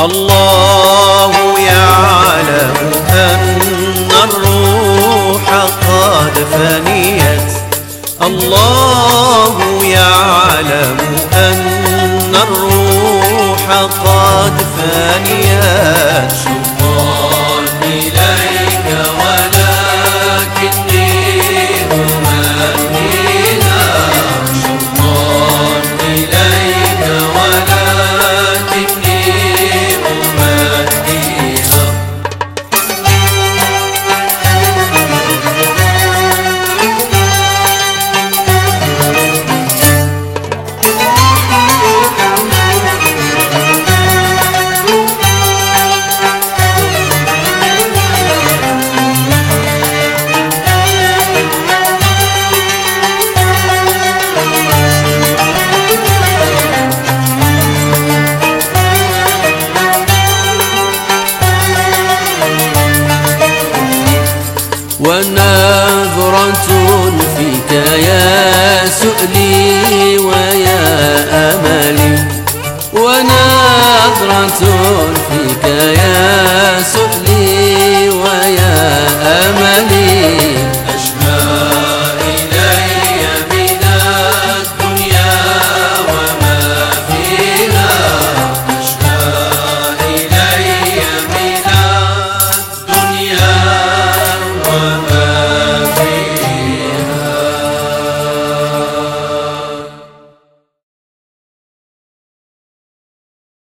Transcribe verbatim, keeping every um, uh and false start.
الله يعلم أن الروح قد فنيت، الله يعلم أن الروح قد فنيت. شوقا إليك ولكني أمنيها، شوقا إليك ولكني أمنيها. ونظرة فيك يا سؤلي ويا أملي، ونظرة